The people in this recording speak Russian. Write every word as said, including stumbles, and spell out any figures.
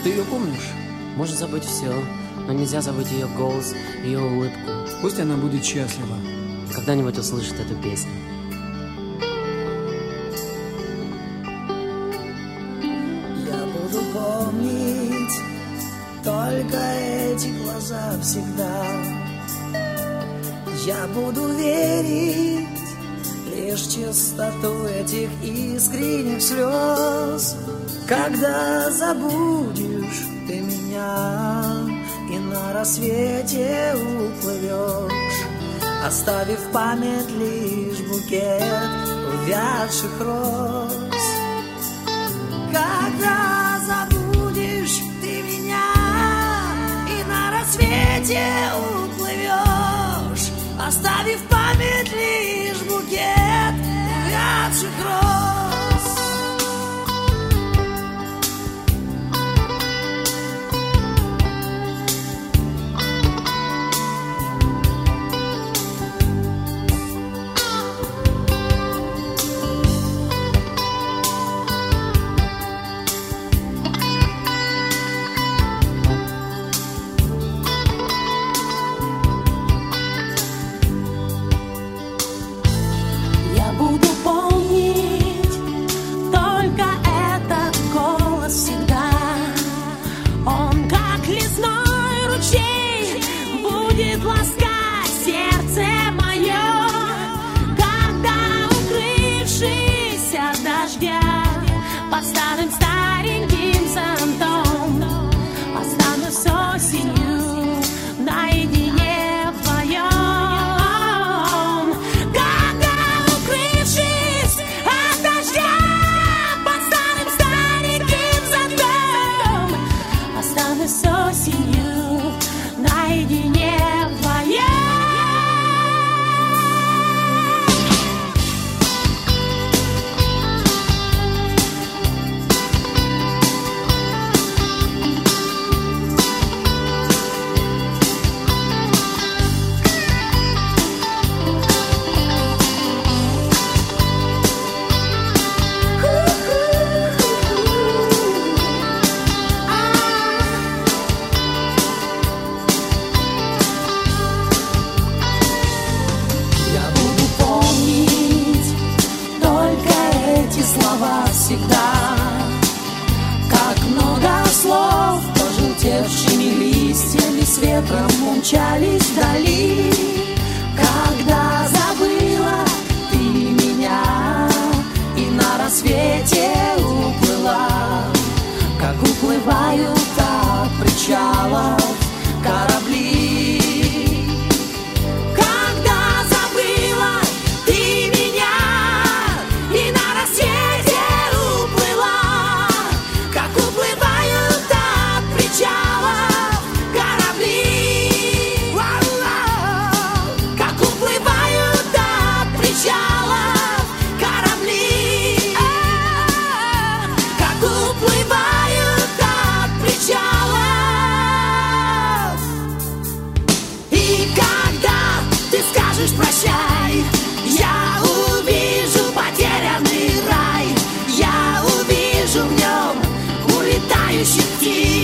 Ты ее помнишь? Можно забыть все, но нельзя забыть ее голос, ее улыбку. Пусть она будет счастлива. Когда-нибудь услышит эту песню. Я буду помнить только эти глаза всегда. Я буду верить лишь чистоту этих искренних слез. Когда забудешь ты меня и на рассвете уплывешь, оставив в память лишь букет увядших роз. Когда забудешь ты меня и на рассвете уплывешь, оставив в память лишь букет увядших роз. Умчались вдали, когда забыла ты меня и на рассвете уплыла, как уплывают от причалов корабли. Когда забыла ты меня и на рассвете уплыла, как уплывают от причалов корабли. Прощай, я увижу потерянный рай, я увижу в нем улетающих птиц.